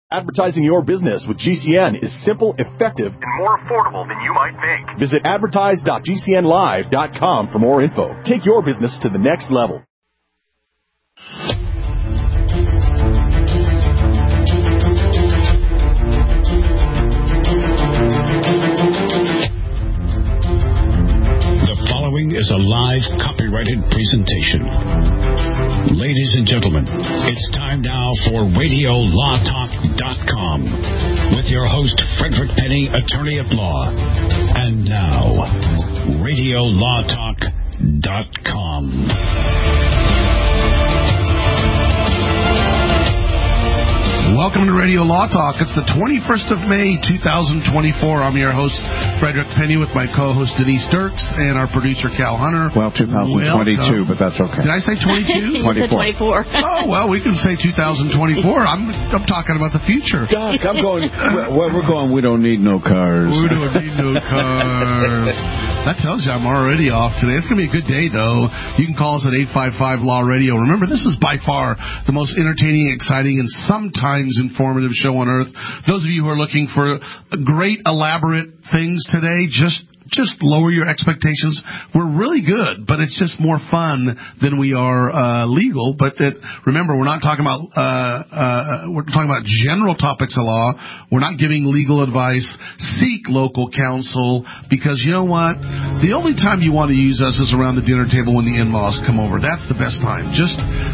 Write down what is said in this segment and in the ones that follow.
Advertising your business with GCN is simple, effective, and more affordable than you might think. Visit advertise.gcnlive.com for more info. Take your business to the next level. The following is a live copyrighted presentation. Ladies and gentlemen, it's time now for RadioLawTalk.com with your host, Frederick Penny, attorney at law. And now, RadioLawTalk.com. Welcome to Radio Law Talk. It's the 21st of May, 2024. I'm your host, Frederick Penny, with my co-host, Denise Dirks, and our producer, Cal Hunter. Well, 2022, but that's okay. Did I say 22? 24. Oh, well, we can say 2024. I'm talking about the future. Doc, I'm going, well, we're going, we don't need no cars. We don't need no cars. That tells you I'm already off today. It's going to be a good day, though. You can call us at 855-LAW-RADIO. Remember, this is by far the most entertaining, exciting, and sometimes informative show on earth. Those of you who are looking for great, elaborate things today, just lower your expectations. We're really good, but it's just more fun than we are legal. But remember, we're not talking about we're talking about general topics of law. We're not giving legal advice. Seek local counsel, because you know what? The only time you want to use us is around the dinner table when the in-laws come over. That's the best time. Just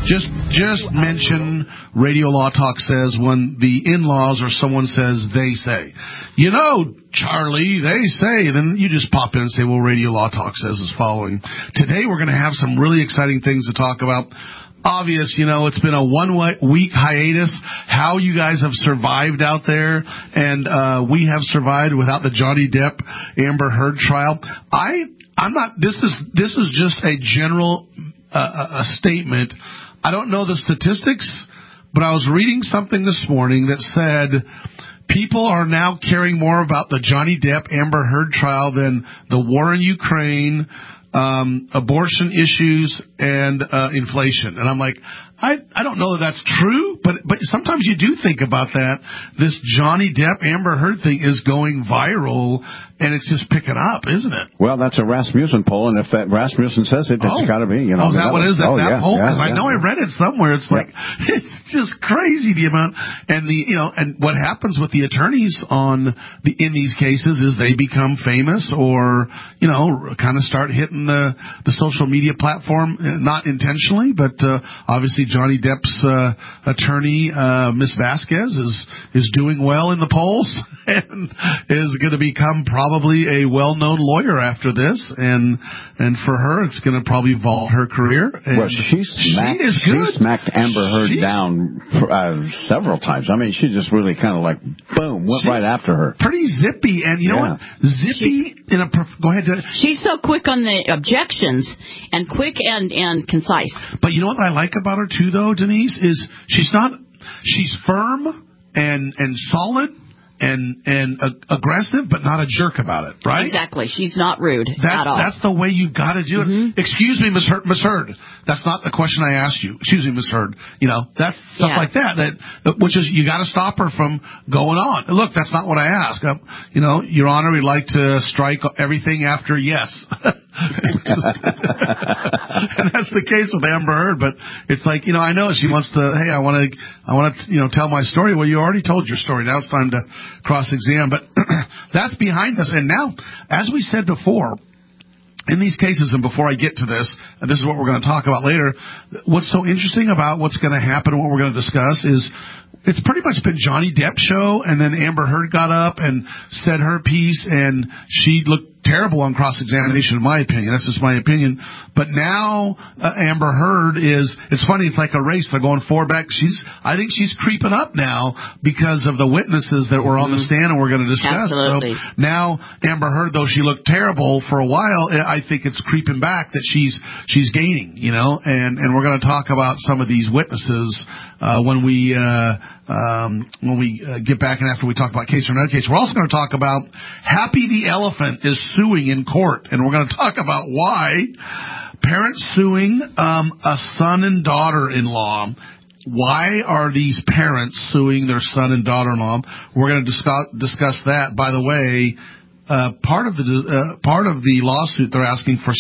mention Radio Law Talk says when the in-laws or someone says they say. You know, Charlie, they say. Then you just pop in and say, well, Radio Law Talk says is following. Today we're going to have some really exciting things to talk about. Obvious, you know, it's been a one-week hiatus. How you guys have survived out there, and we have survived without the Johnny Depp Amber Heard trial. I'm not. This is just a general a statement. I don't know the statistics, but I was reading something this morning that said people are now caring more about the Johnny Depp Amber Heard trial than the war in Ukraine, abortion issues, and inflation. And I'm like, I don't know that that's true, but sometimes you do think about that. This Johnny Depp Amber Heard thing is going viral, and it's just picking up, isn't it? Well, that's a Rasmussen poll, and if that Rasmussen says it, it's got to be. You know, is that what it is? That poll? Because I know I read it somewhere. It's like it's just crazy the amount, and and what happens with the attorneys in these cases is they become famous, or kind of start hitting the social media platform, not intentionally, but obviously Johnny Depp's attorney, Miss Vasquez, is doing well in the polls and is going to become probably a well-known lawyer after this, and for her, it's going to probably vault her career. And well, she smacked Amber Heard down several times. I mean, she just really kind of like, boom, went right after her. Pretty zippy, and you know what? Zippy go ahead. She's so quick on the objections, and quick and concise. But you know what I like about her too, though, Denise, is she's firm and solid and aggressive, but not a jerk about it, right? Exactly. She's not rude at all. That's the way you've got to do it. Excuse me, Miss Heard. That's not the question I asked you. Excuse me, Miss Heard. That's stuff like that, which is you got to stop her from going on. Look, that's not what I asked. Your Honor, we'd like to strike everything after yes. And that's the case with Amber Heard, but it's like, I know she wants to, hey, I want to, tell my story. Well, you already told your story. Now it's time to cross-exam, but that's behind us. And now, as we said before, in these cases, and before I get to this, and this is what we're going to talk about later, what's so interesting about what's going to happen and what we're going to discuss is it's pretty much been Johnny Depp's show, and then Amber Heard got up and said her piece, and she looked terrible on cross-examination, in my opinion. That's just my opinion. But now Amber Heard it's funny, it's like a race. They're going forward, back. I think she's creeping up now because of the witnesses that were on the stand and we're going to discuss. Absolutely. So now Amber Heard, though she looked terrible for a while, I think it's creeping back that she's gaining, and we're going to talk about some of these witnesses when we get back and after we talk about case or another case. We're also going to talk about Happy the Elephant is suing in court, and we're going to talk about why parents suing a son and daughter-in-law why are these parents suing their son and daughter-in-law? We're going to discuss that. By the way, part of the lawsuit they're asking for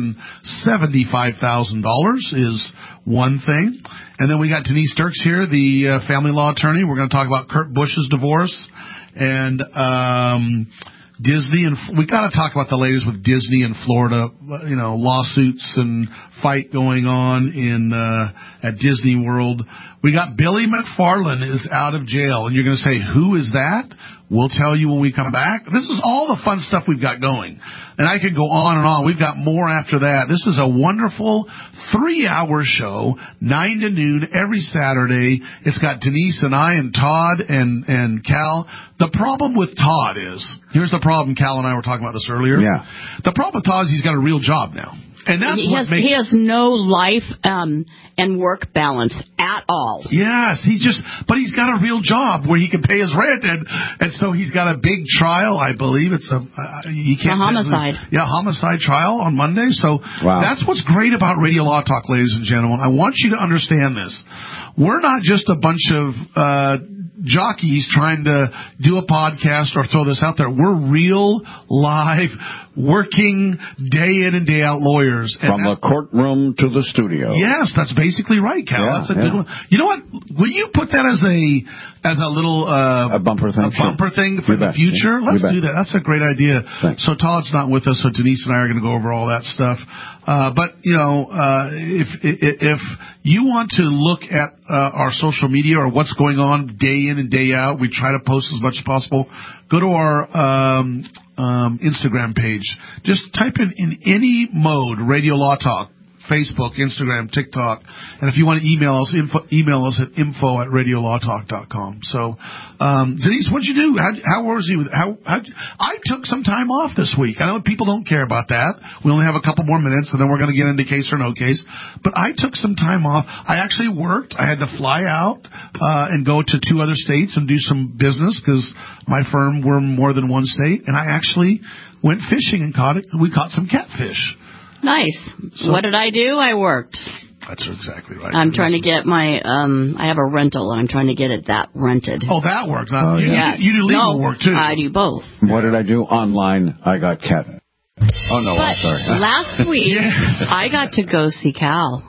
$675,000 is one thing. And then we got Denise Dirks here, the family law attorney. We're going to talk about Kurt Busch's divorce and Disney, and we got to talk about the latest with Disney and Florida, lawsuits and fight going on in at Disney World. We got Billy McFarland is out of jail, and you're going to say, who is that? We'll tell you when we come back. This is all the fun stuff we've got going. And I could go on and on. We've got more after that. This is a wonderful 3-hour show, 9 to noon every Saturday. It's got Denise and I and Todd and Cal. The problem with Todd is, here's the problem. Cal and I were talking about this earlier. Yeah. The problem with Todd is he's got a real job now. And that's he has no life and work balance at all. Yes, but he's got a real job where he can pay his rent, and so he's got a big trial. I believe it's a homicide. Homicide trial on Monday. So wow. That's what's great about Radio Law Talk, ladies and gentlemen. I want you to understand this. We're not just a bunch of jockeys trying to do a podcast or throw this out there. We're real, live, working, day in and day out lawyers. From the courtroom to the studio. Yes, that's basically right, Cal. Yeah, that's a good one. You know what? Will you put that as a little a bumper thing? A bumper thing for the future? Let's do that. That's a great idea. Thanks. So Todd's not with us, so Denise and I are going to go over all that stuff. But if you want to look at our social media or what's going on day in and day out, we try to post as much as possible. Go to our Instagram page. Just type in any mode, Radio Law Talk, Facebook, Instagram, TikTok. And if you want to email us at info@radiolawtalk.com. So, Denise, what'd you do? How was you? I took some time off this week. I know people don't care about that. We only have a couple more minutes, and then we're going to get into case or no case. But I took some time off. I actually worked. I had to fly out and go to 2 other states and do some business because my firm were in more than one state. And I actually went fishing and we caught some catfish. Nice. So, what did I do? I worked. That's exactly right. I'm trying to get my, I have a rental, and I'm trying to get that rented. Oh, that works. You do legal work, too. I do both. What did I do? Online, I got cat. Oh, no, I'm sorry. Last week, Yes. I got to go see Cal.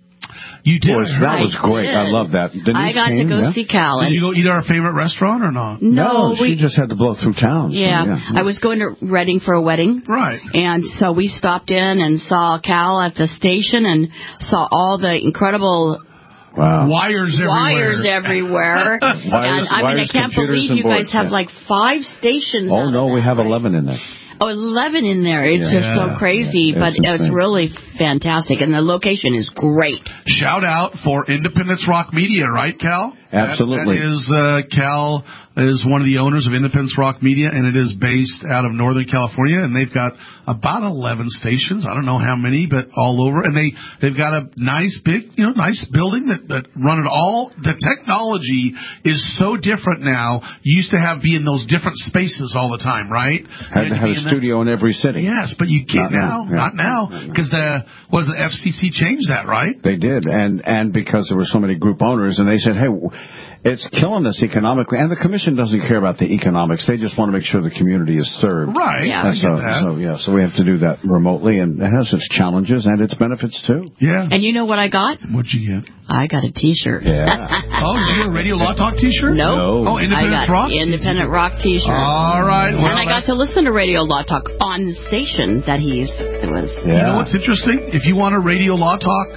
You did. That was great. I love that. Denise I got to go see Cal. Did you go eat at our favorite restaurant or not? No, she just had to blow through town. So, yeah. I was going to Reading for a wedding. Right. And so we stopped in and saw Cal at the station and saw all the incredible wires everywhere. And I can't believe you guys have like 5 stations. Oh, no, we have 11 in there. Oh, 11 in there. It's just so crazy, but it's really fantastic, and the location is great. Shout out for Independence Rock Media, right, Cal? Absolutely. That is Cal is one of the owners of Independence Rock Media, and it is based out of Northern California, and they've got about 11 stations. I don't know how many, but all over. And they've got a nice big, nice building that run it all. The technology is so different now. You used to be in those different spaces all the time, right? Had to have a studio in every city. Yes, but you can't now. Not now. Because the FCC changed that, right? They did, and because there were so many group owners, and they said, hey, it's killing us economically, and the commission doesn't care about the economics. They just want to make sure the community is served. Right. Yeah. So we have to do that remotely, and it has its challenges and its benefits, too. Yeah. And you know what I got? What'd you get? I got a T-shirt. Yeah. Oh, did you get a Radio Law Talk T-shirt? No. Oh, Independent Rock? Independent Rock T-shirt. All right. Well, and I got to listen to Radio Law Talk on the station that it was. Yeah. You know what's interesting? If you want a Radio Law Talk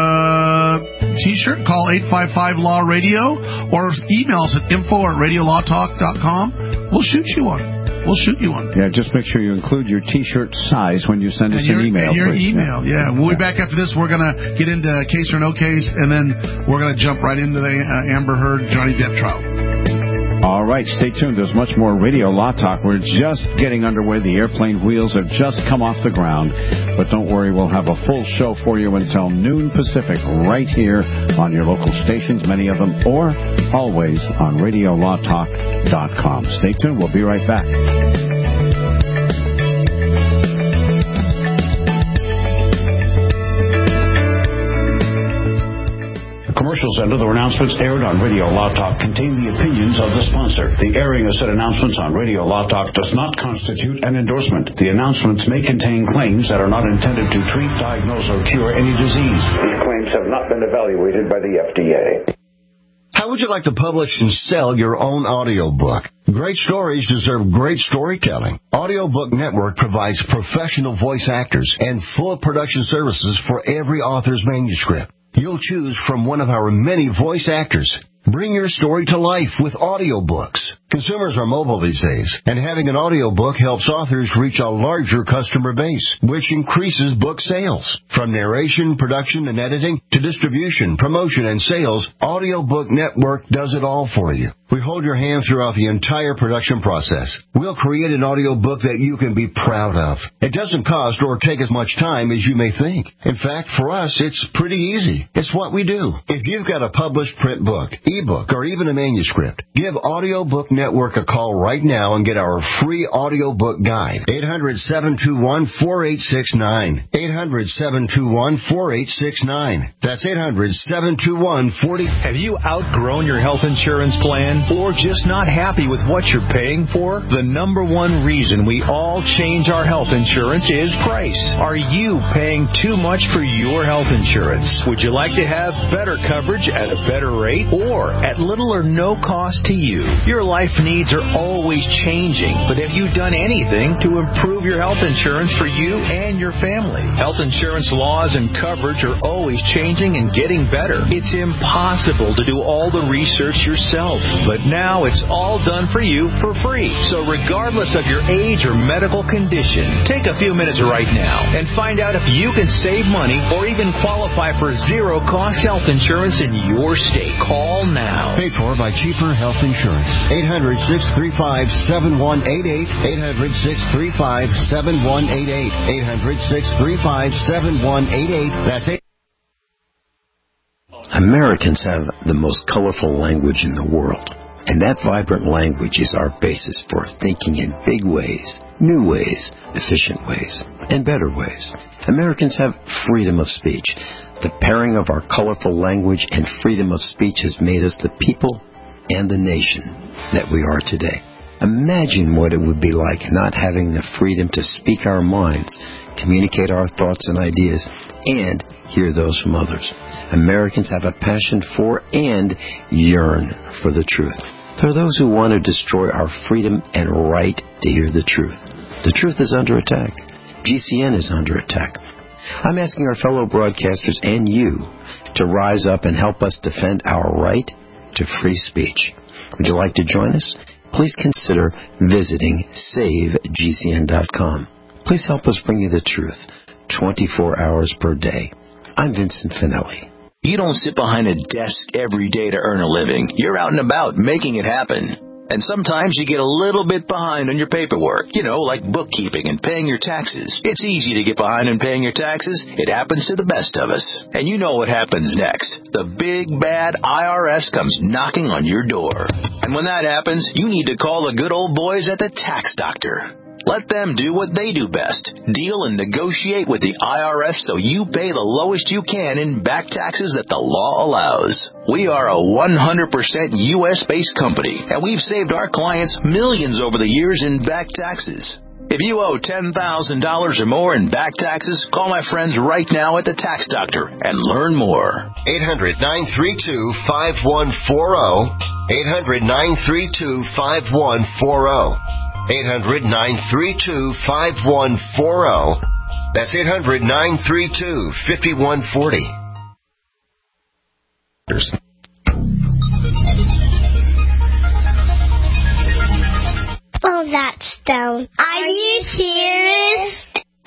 T-shirt, call 855-LAW-RADIO or email us at info@radiolawtalk.com. We'll shoot you one. Yeah, just make sure you include your T-shirt size when you send us an email. And your email, yeah. We'll be back after this. We're going to get into case or no case, and then we're going to jump right into the Amber Heard Johnny Depp trial. All right, stay tuned. There's much more Radio Law Talk. We're just getting underway. The airplane wheels have just come off the ground. But don't worry, we'll have a full show for you until noon Pacific right here on your local stations, many of them, or always on radiolawtalk.com. Stay tuned. We'll be right back. Commercials and other announcements aired on Radio Law Talk contain the opinions of the sponsor. The airing of said announcements on Radio Law Talk does not constitute an endorsement. The announcements may contain claims that are not intended to treat, diagnose, or cure any disease. These claims have not been evaluated by the FDA. How would you like to publish and sell your own audiobook? Great stories deserve great storytelling. Audiobook Network provides professional voice actors and full production services for every author's manuscript. You'll choose from one of our many voice actors. Bring your story to life with audiobooks. Consumers are mobile these days, and having an audiobook helps authors reach a larger customer base, which increases book sales. From narration, production, and editing to distribution, promotion, and sales, Audiobook Network does it all for you. We hold your hand throughout the entire production process. We'll create an audiobook that you can be proud of. It doesn't cost or take as much time as you may think. In fact, for us, it's pretty easy. It's what we do. If you've got a published print book, ebook, or even a manuscript, give Audiobook Network a call right now and get our free audiobook guide. 800-721-4869. 800-721-4869. That's 800-721-40. Have you outgrown your health insurance plan or just not happy with what you're paying for? The number one reason we all change our health insurance is price. Are you paying too much for your health insurance? Would you like to have better coverage at a better rate or at little or no cost to you? Your life needs are always changing, but have you done anything to improve your health insurance for you and your family? Health insurance laws and coverage are always changing and getting better. It's impossible to do all the research yourself, but now it's all done for you for free. So regardless of your age or medical condition, take a few minutes right now and find out if you can save money or even qualify for zero-cost health insurance in your state. Call now. Paid for by Cheaper Health Insurance. 800-635-7188. 800-635-7188. 800-635-7188. That's it. Americans have the most colorful language in the world, and that vibrant language is our basis for thinking in big ways, new ways, efficient ways, and better ways. Americans have freedom of speech. The pairing of our colorful language and freedom of speech has made us the people and the nation that we are today. Imagine what it would be like not having the freedom to speak our minds, communicate our thoughts and ideas, and hear those from others. Americans have a passion for and yearn for the truth. There are those who want to destroy our freedom and right to hear the truth. The truth is under attack. GCN is under attack. I'm asking our fellow broadcasters and you to rise up and help us defend our right to free speech. Would you like to join us? Please consider visiting SaveGCN.com. Please help us bring you the truth 24 hours per day. I'm Vincent Finelli. You don't sit behind a desk every day to earn a living. You're out and about making it happen. And sometimes you get a little bit behind on your paperwork, like bookkeeping and paying your taxes. It's easy to get behind on paying your taxes. It happens to the best of us. And you know what happens next. The big, bad IRS comes knocking on your door. And when that happens, you need to call the good old boys at the Tax Doctor. Let them do what they do best. Deal and negotiate with the IRS so you pay the lowest you can in back taxes that the law allows. We are a 100% U.S.-based company, and we've saved our clients millions over the years in back taxes. If you owe $10,000 or more in back taxes, call my friends right now at the Tax Doctor and learn more. 800-932-5140. 800-932-5140. 800-932-5140. That's 800-932-5140. Oh, that's Stone. Are you serious?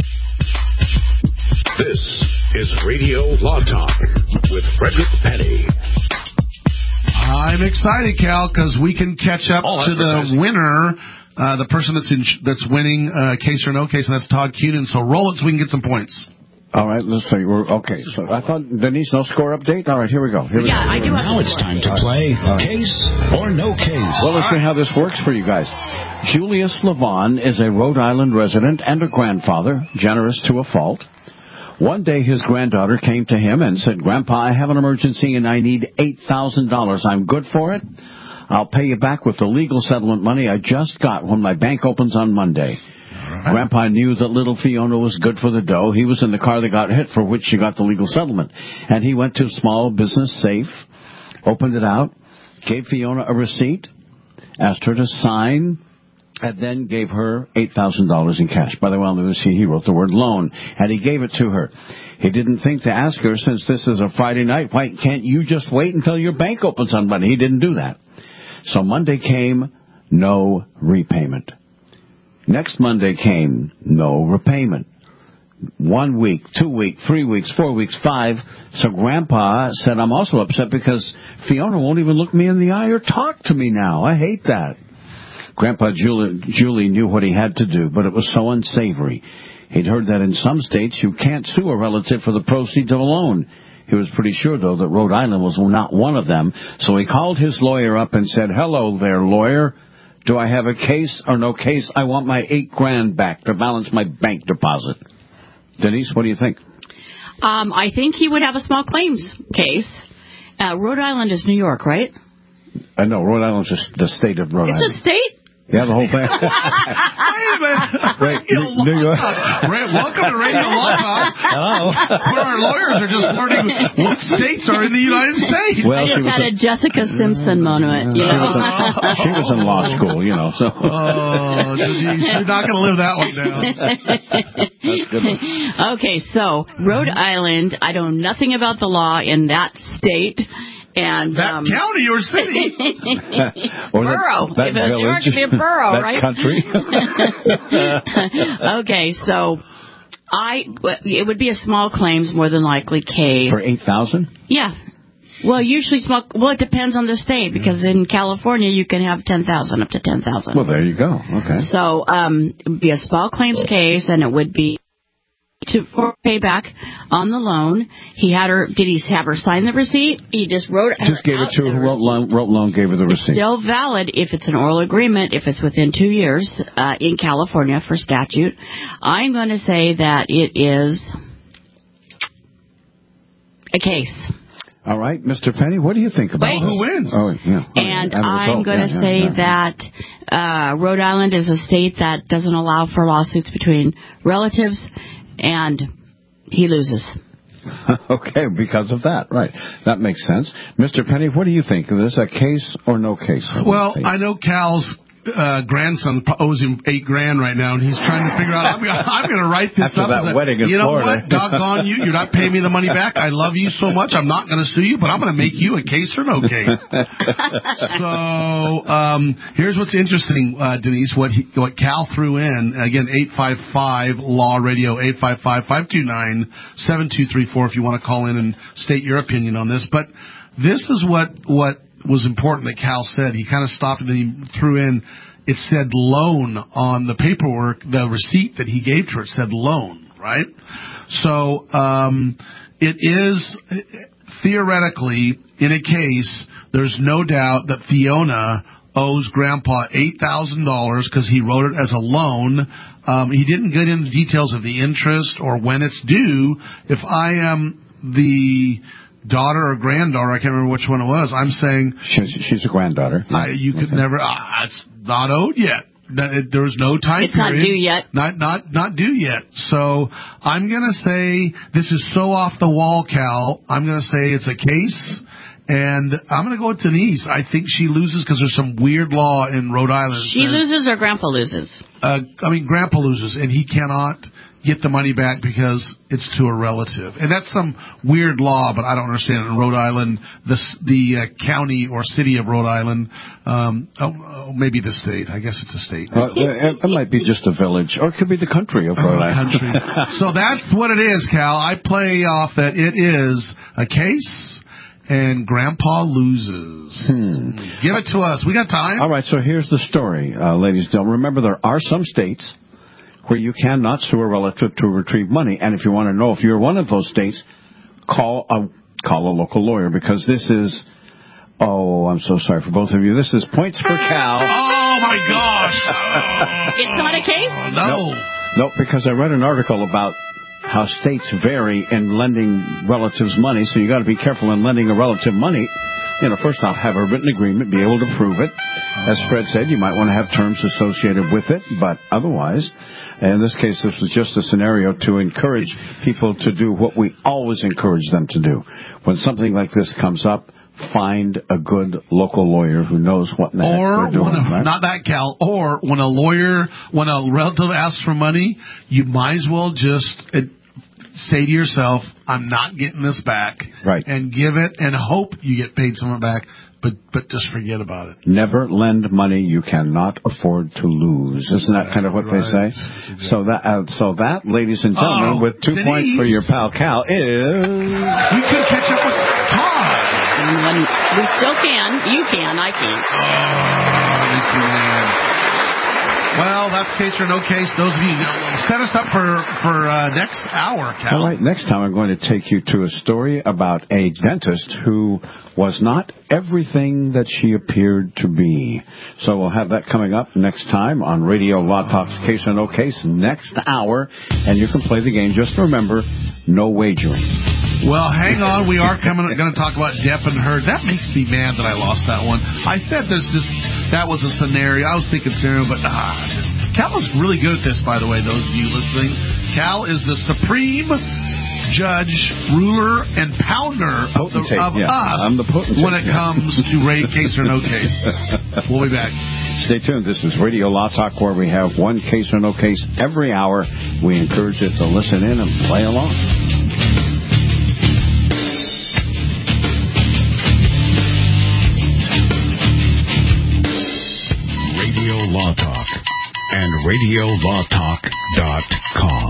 This is Radio Law Talk with Frederick Penny. I'm excited, Cal, because we can catch up to the winner, the person that's winning Case or No Case, and that's Todd Cunin. So roll it so we can get some points. All right, let's see. Okay, so I thought, Denise, no score update? All right, here we go. I do. Now it's time to play Case or No Case. Well, let's see how this works for you guys. Julius Levon is a Rhode Island resident and a grandfather, generous to a fault. One day his granddaughter came to him and said, Grandpa, I have an emergency and I need $8,000. I'm good for it. I'll pay you back with the legal settlement money I just got when my bank opens on Monday. Right. Grandpa knew that little Fiona was good for the dough. He was in the car that got hit for which she got the legal settlement. And he went to small business safe, opened it out, gave Fiona a receipt, asked her to sign, and then gave her $8,000 in cash. By the way, on the receipt, he wrote the word loan, and he gave it to her. He didn't think to ask her, since this is a Friday night, why can't you just wait until your bank opens on Monday? He didn't do that. So Monday came, no repayment. Next Monday came, no repayment. 1 week, 2 weeks, 3 weeks, 4 weeks, 5. So Grandpa said, I'm also upset because Fiona won't even look me in the eye or talk to me now. I hate that. Grandpa Julie knew what he had to do, but it was so unsavory. He'd heard that in some states you can't sue a relative for the proceeds of a loan. He was pretty sure, though, that Rhode Island was not one of them. So he called his lawyer up and said, hello there, lawyer. Do I have a case or no case? I want my $8,000 back to balance my bank deposit. Denise, what do you think? I think he would have a small claims case. Rhode Island is New York, right? No, Rhode Island is the state of Rhode Island. It's a state? Yeah, the whole thing. Right, New York. Welcome to Radio Law Talk. Hello. Where our lawyers are just learning what states are in the United States. Well, I just had a Jessica Simpson moment, you know. She was in law school, you know. So. Oh, you're not going to live that one down. That's good one. Okay, so Rhode Island, I know nothing about the law in that state. And that county or city, or borough. That village, it could be a borough, that right? Country. Okay, so it would be a small claims more than likely case for $8,000. Yeah. Well, usually small. Well, it depends on the state because in California you can have $10,000 up to $10,000. Well, there you go. Okay. So it would be a small claims case, and it would be for payback on the loan. Did he have her sign the receipt? He just wrote it. Just gave it to her, wrote loan, gave her the receipt. It's still valid if it's an oral agreement, if it's within 2 years in California for statute. I'm going to say that it is a case. All right, Mr. Penny, what do you think about who wins? Oh, yeah. And I'm going to say that Rhode Island is a state that doesn't allow for lawsuits between relatives, and he loses. Okay, because of that, right. That makes sense. Mr. Penny, what do you think? Is this a case or no case? Well, I know Cal's grandson owes him $8,000 right now, and he's trying to figure out, I'm going to write this After up. That wedding in you know Florida. what? Doggone you. You're not paying me the money back. I love you so much. I'm not going to sue you, but I'm going to make you a case or no case. So here's what's interesting, Denise, what Cal threw in. Again, 855-LAW Radio, 855-529-7234 if you want to call in and state your opinion on this. But this is what was important that Cal said. He kind of stopped and then he threw in, it said loan on the paperwork, the receipt that he gave to her. It said loan, right? So it is theoretically, in a case, there's no doubt that Fiona owes Grandpa $8,000 because he wrote it as a loan. He didn't get into the details of the interest or when it's due. If I am the daughter or granddaughter, I can't remember which one it was, I'm saying she's a granddaughter. You could never. It's not owed yet. There's no time period. It's not due yet. Not due yet. So I'm going to say this is so off the wall, Cal. I'm going to say it's a case, and I'm going to go with Denise. I think she loses because there's some weird law in Rhode Island. She loses or Grandpa loses? Grandpa loses, and he cannot get the money back because it's to a relative. And that's some weird law, but I don't understand it. In Rhode Island, the county or city of Rhode Island, maybe the state. I guess it's a state. It might be just a village, or it could be the country of Rhode Island. So that's what it is, Cal. I play off that it is a case, and Grandpa loses. Give it to us. We got time. All right, so here's the story, ladies and gentlemen. Remember, there are some states where you cannot sue a relative to retrieve money. And if you want to know if you're one of those states, call a local lawyer, because this is, I'm so sorry for both of you. This is points for Cal. Oh, my gosh. It's not a case? No. Nope, because I read an article about how states vary in lending relatives money, so you got to be careful in lending a relative money. First off, have a written agreement, be able to prove it. As Fred said, you might want to have terms associated with it, but otherwise, in this case, this was just a scenario to encourage people to do what we always encourage them to do. When something like this comes up, find a good local lawyer who knows what the heck they're doing. Not that, Cal. Or when a relative asks for money, you might as well just say to yourself, I'm not getting this back. Right. And give it and hope you get paid some of it back, but just forget about it. Never lend money you cannot afford to lose. Isn't that kind of what they say? So that, ladies and gentlemen, with 2 points for your pal Cal is... We could catch up with Todd. We still can. You can. I can't. Makes me mad. Well, that's case or no case. Those of you set us up for next hour, Cal. All right, next time I'm going to take you to a story about a dentist who was not everything that she appeared to be. So we'll have that coming up next time on Radio Law Talk's Case or No Case next hour, and you can play the game. Just remember, no wagering. Well, hang on. We are going to talk about Depp and Heard. That makes me mad that I lost that one. I said that was a scenario. I was thinking scenario, but Cal is really good at this, by the way, those of you listening. Cal is the supreme judge, ruler, and pounder of us I'm the potentate, when it comes to case or no case. We'll be back. Stay tuned. This is Radio Law Talk, where we have one case or no case every hour. We encourage you to listen in and play along. Radio Law Talk and RadioLawTalk.com.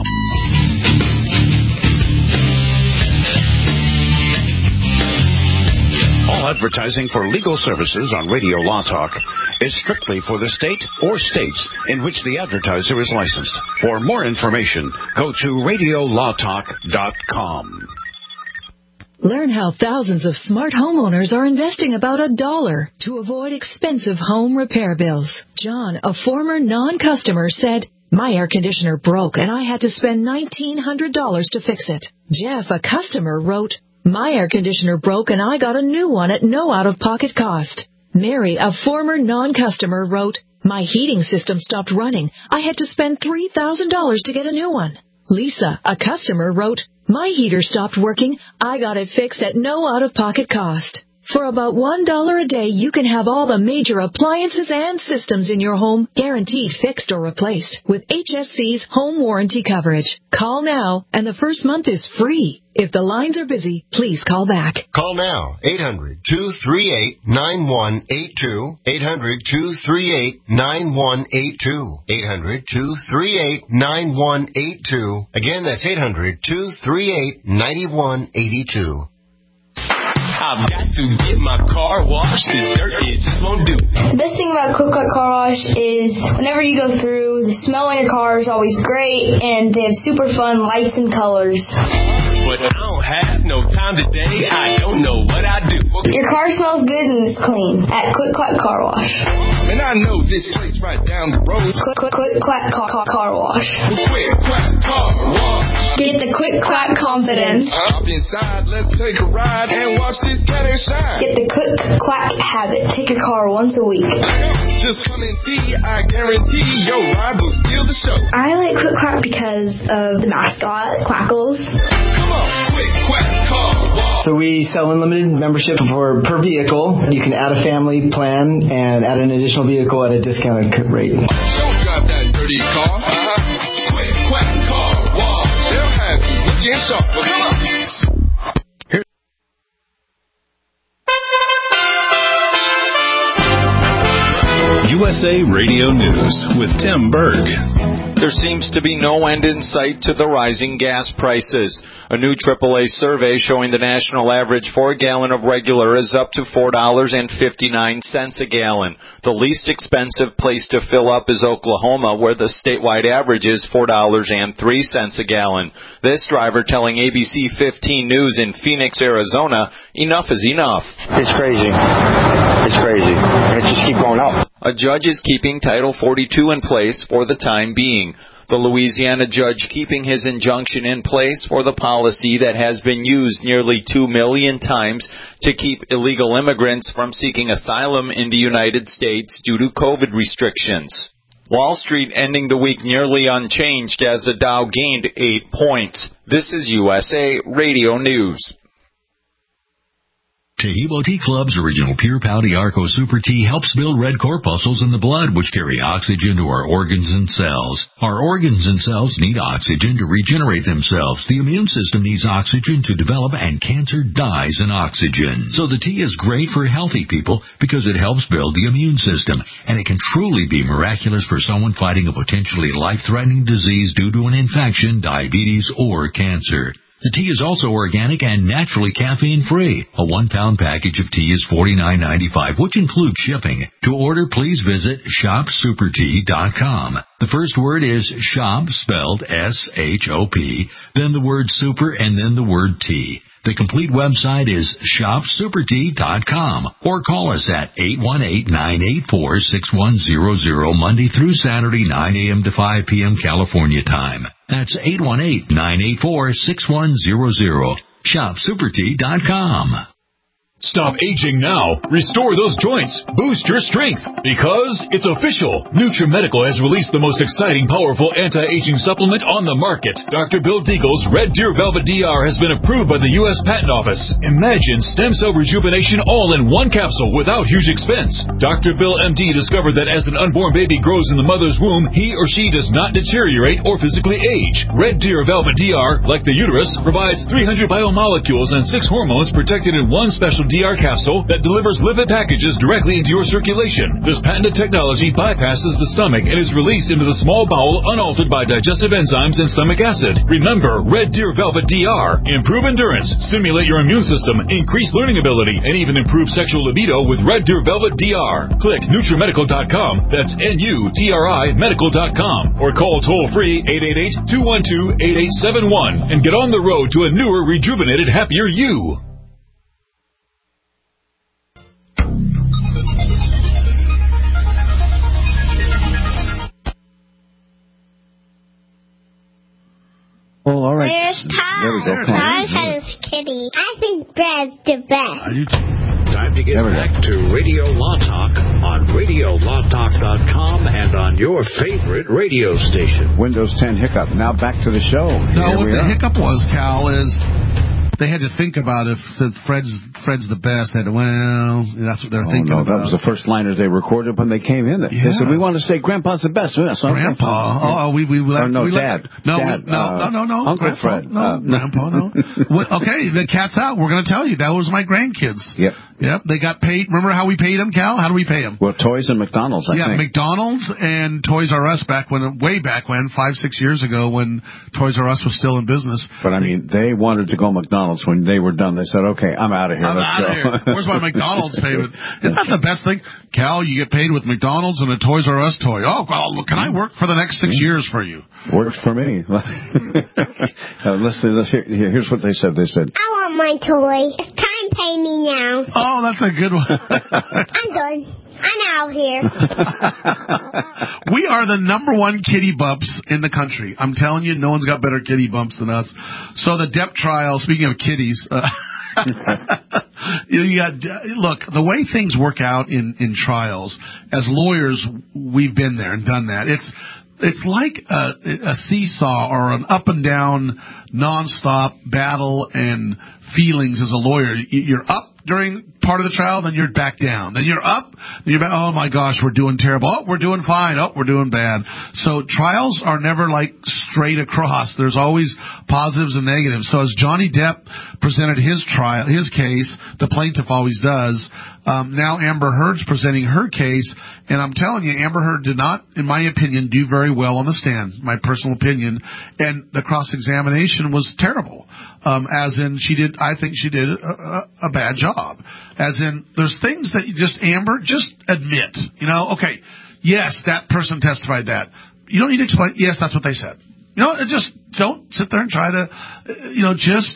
All advertising for legal services on Radio Law Talk is strictly for the state or states in which the advertiser is licensed. For more information, go to RadioLawTalk.com. Learn how thousands of smart homeowners are investing about $1 to avoid expensive home repair bills. John, a former non-customer, said, "My air conditioner broke and I had to spend $1,900 to fix it." Jeff, a customer, wrote, "My air conditioner broke and I got a new one at no out-of-pocket cost." Mary, a former non-customer, wrote, "My heating system stopped running. I had to spend $3,000 to get a new one." Lisa, a customer, wrote, "My heater stopped working. I got it fixed at no out-of-pocket cost." For about $1 a day, you can have all the major appliances and systems in your home guaranteed fixed or replaced with HSC's home warranty coverage. Call now, and the first month is free. If the lines are busy, please call back. Call now, 800-238-9182, 800-238-9182, 800-238-9182. Again, that's 800-238-9182. I've got to get my car washed. This dirt, it just won't do. The best thing about Quick Quack Car Wash is whenever you go through, the smell in your car is always great, and they have super fun lights and colors. But I don't have no time today. I don't know what I do. Your car smells good and is clean at Quick Quack Car Wash. And I know this place right down the road. Quick Quack Car Wash. Quick Quack Car Wash. Get the Quick Quack confidence. Hop inside, let's take a ride and watch this cat and shine. Get the Quick Quack habit. Take your car once a week. Just come and see. I guarantee your ride will steal the show. I like Quick Quack because of the mascot, Quackles. Come on, Quick Quack Car Wash. So we sell unlimited membership per vehicle. You can add a family plan and add an additional vehicle at a discounted rate. Don't drive that dirty car. Quick Quack Car Wash. They'll have you looking sharp. Well, come on. USA Radio News with Tim Berg. There seems to be no end in sight to the rising gas prices. A new AAA survey showing the national average for a gallon of regular is up to $4.59 a gallon. The least expensive place to fill up is Oklahoma, where the statewide average is $4.03 a gallon. This driver telling ABC 15 News in Phoenix, Arizona, enough is enough. It's crazy. It's crazy. And it just keeps going up. A judge is keeping Title 42 in place for the time being. The Louisiana judge keeping his injunction in place for the policy that has been used nearly 2 million times to keep illegal immigrants from seeking asylum in the United States due to COVID restrictions. Wall Street ending the week nearly unchanged as the Dow gained 8 points. This is USA Radio News. Taheebo Tea Club's original Pure Pouty Arco Super Tea helps build red corpuscles in the blood, which carry oxygen to our organs and cells. Our organs and cells need oxygen to regenerate themselves. The immune system needs oxygen to develop, and cancer dies in oxygen. So the tea is great for healthy people because it helps build the immune system, and it can truly be miraculous for someone fighting a potentially life-threatening disease due to an infection, diabetes, or cancer. The tea is also organic and naturally caffeine-free. A 1-pound package of tea is $49.95, which includes shipping. To order, please visit shopsupertea.com. The first word is shop, spelled S-H-O-P, then the word super, and then the word tea. The complete website is shopsupertea.com, or call us at 818-984-6100 Monday through Saturday, 9 a.m. to 5 p.m. California time. That's 818-984-6100. shopsupertea.com. Stop aging now. Restore those joints. Boost your strength. Because it's official. NutriMedical has released the most exciting, powerful anti-aging supplement on the market. Dr. Bill Deagle's Red Deer Velvet DR has been approved by the U.S. Patent Office. Imagine stem cell rejuvenation all in one capsule without huge expense. Dr. Bill MD discovered that as an unborn baby grows in the mother's womb, he or she does not deteriorate or physically age. Red Deer Velvet DR, like the uterus, provides 300 biomolecules and 6 hormones protected in one special DR capsule that delivers lipid packages directly into your circulation. This patented technology bypasses the stomach and is released into the small bowel unaltered by digestive enzymes and stomach acid. Remember, Red Deer Velvet DR. Improve endurance, stimulate your immune system, increase learning ability, and even improve sexual libido with Red Deer Velvet DR. Click NutriMedical.com, that's N-U-T-R-I Medical.com, or call toll-free 888-212-8871 and get on the road to a newer, rejuvenated, happier you. Oh, all right. There's Tom. Tom has his kitty. I think Brad's the best. Time to get back to Radio Law Talk on RadioLawTalk.com and on your favorite radio station. Windows 10 hiccup. Now back to the show. No, what the hiccup was, Cal, is they had to think about if since Fred's the best. They had to, that's what they're thinking about. That was the first liners they recorded when they came in. They said, we want to say Grandpa's the best. Grandpa? Dad. No, Uncle Grandpa, Fred. No, Grandpa, no. Okay, the cat's out. We're going to tell you. That was my grandkids. Yep, they got paid. Remember how we paid them, Cal? How do we pay them? Well, Toys and McDonald's, I think. Yeah, McDonald's and Toys R Us way back when, 5-6 years ago when Toys R Us was still in business. But, I mean, they wanted to go McDonald's. When they were done, they said, okay, I'm out of here. Let's go. Where's my McDonald's payment? Isn't that the best thing? Cal, you get paid with McDonald's and a Toys R Us toy. Oh, well, can I work for the next 6 years for you? Works for me. Here's what they said. They said, I want my toy. It's time to pay me now. Oh, that's a good one. I'm done. I'm out here. We are the #1 kitty bumps in the country. I'm telling you, no one's got better kitty bumps than us. So the Depp trial, speaking of kitties, look, the way things work out in trials, as lawyers, we've been there and done that. It's like a seesaw or an up and down nonstop battle and feelings as a lawyer. You're up during part of the trial, then you're back down. Then you're up, then you're back. Oh, my gosh, we're doing terrible. Oh, we're doing fine. Oh, we're doing bad. So trials are never like straight across. There's always positives and negatives. So as Johnny Depp presented his case, the plaintiff always does, now Amber Heard's presenting her case, and I'm telling you, Amber Heard did not, in my opinion, do very well on the stand, my personal opinion, and the cross-examination was terrible. I think she did a bad job. As in, there's things that Amber, just admit. Okay, yes, that person testified that. You don't need to explain, yes, that's what they said. Just don't sit there and try to, just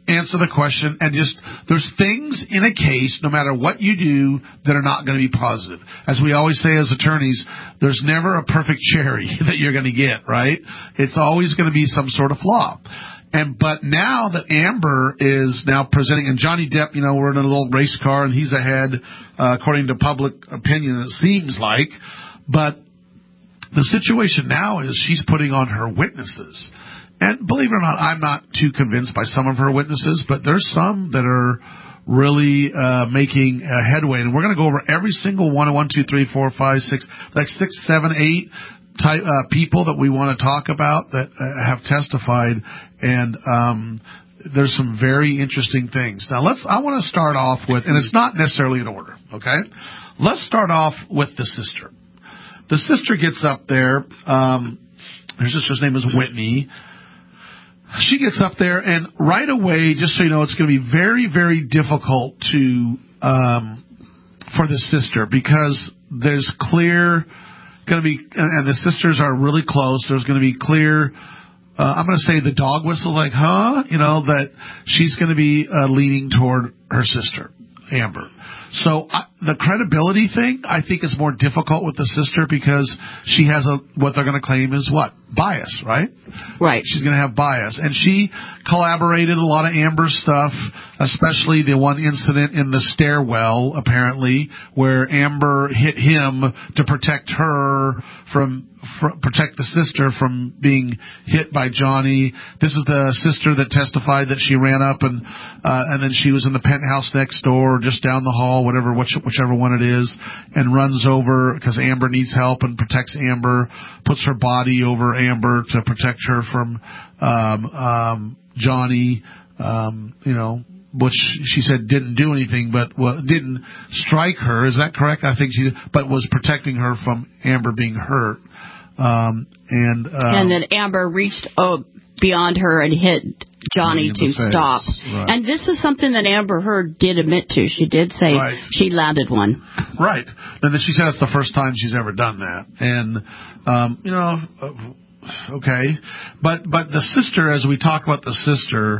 answer the question, and just, there's things in a case, no matter what you do, that are not going to be positive. As we always say as attorneys, there's never a perfect cherry that you're going to get, right? It's always going to be some sort of flaw. But now that Amber is now presenting, and Johnny Depp, we're in a little race car, and he's ahead, according to public opinion, it seems like. But the situation now is she's putting on her witnesses. And believe it or not, I'm not too convinced by some of her witnesses, but there's some that are really making headway. And we're going to go over every single one of 1, 2, 3, 4, 5, 6, like 6, 7, 8 type people that we want to talk about that have testified. And there's some very interesting things. Now, I want to start off with, and it's not necessarily in order, okay? Let's start off with the sister. The sister gets up there. Her sister's name is Whitney. She gets up there, and right away, just so you know, it's going to be very, very difficult for the sister, because there's clear going to be, and the sisters are really close. There's going to be clear. I'm going to say the dog whistle, like, that she's going to be leaning toward her sister, Amber. So the credibility thing, I think, is more difficult with the sister, because she has what they're going to claim is what? Bias, right? Right. She's going to have bias. And she collaborated a lot of Amber's stuff, especially the one incident in the stairwell, apparently, where Amber hit him to protect her protect the sister from being hit by Johnny. This is the sister that testified that she ran up and then she was in the penthouse next door, just down the hall, whichever one it is, and runs over because Amber needs help and protects Amber, puts her body over Amber to protect her from Johnny, which she said didn't do anything, but didn't strike her. Is that correct? I think she did, but was protecting her from Amber being hurt. And then Amber reached beyond her and hit Johnny to stop. Right. And this is something that Amber Heard did admit to. She did say she landed one. Right. And then she said it's the first time she's ever done that. And, okay. But the sister, as we talk about the sister,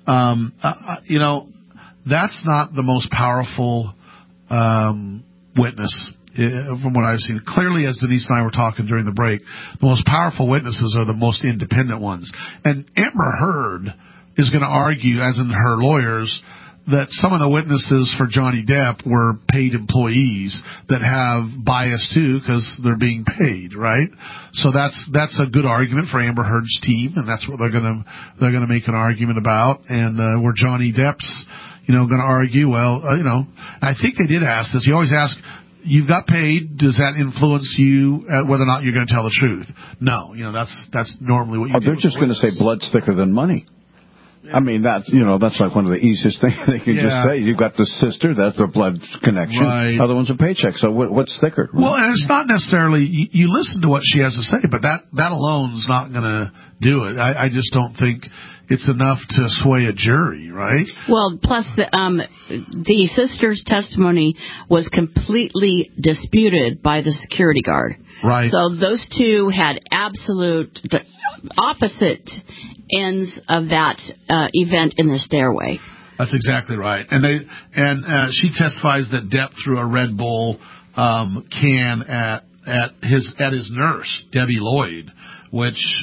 that's not the most powerful witness from what I've seen. Clearly, as Denise and I were talking during the break, the most powerful witnesses are the most independent ones. And Amber Heard is going to argue, as in her lawyers, that some of the witnesses for Johnny Depp were paid employees that have bias too, because they're being paid, right? So that's a good argument for Amber Heard's team, and that's what they're going to make an argument about. And where Johnny Depp's going to argue, I think they did ask this. You always ask, you've got paid, does that influence you whether or not you're going to tell the truth? No, that's normally what you do. They're just going to say blood's thicker than money. Yeah. I mean, that's like one of the easiest things they can just say. You've got the sister, that's their blood connection. Right. Other one's a paycheck. So what's thicker? Well, and it's not necessarily, you listen to what she has to say, but that alone is not going to do it. I just don't think it's enough to sway a jury, right? Well, plus the sister's testimony was completely disputed by the security guard. Right. So those two had absolute opposite ends of that event in the stairway. That's exactly right. And she testifies that Depp threw a Red Bull can at his nurse, Debbie Lloyd, which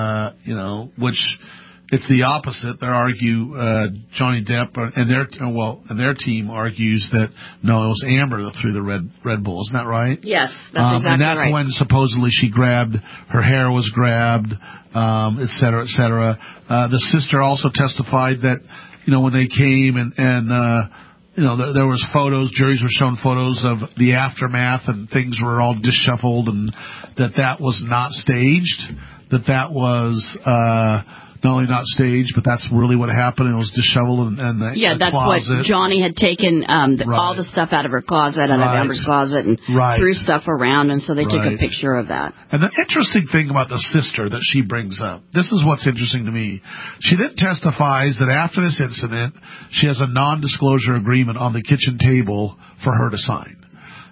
it's the opposite. They argue Johnny Depp and their team argues that no, it was Amber that threw the Red Bull. Isn't that right? Yes, that's exactly right. And that's when supposedly she her hair was grabbed, et cetera, et cetera. The sister also testified that when they came and there was photos, juries were shown photos of the aftermath and things were all disheveled, and that was not staged, that was not only not staged, but that's really what happened. It was disheveled and that's closet. What Johnny had taken all the stuff out of her closet, out of Amber's closet, and threw stuff around, and so they took a picture of that. And the interesting thing about the sister that she brings up, this is what's interesting to me. She then testifies that after this incident, she has a non-disclosure agreement on the kitchen table for her to sign.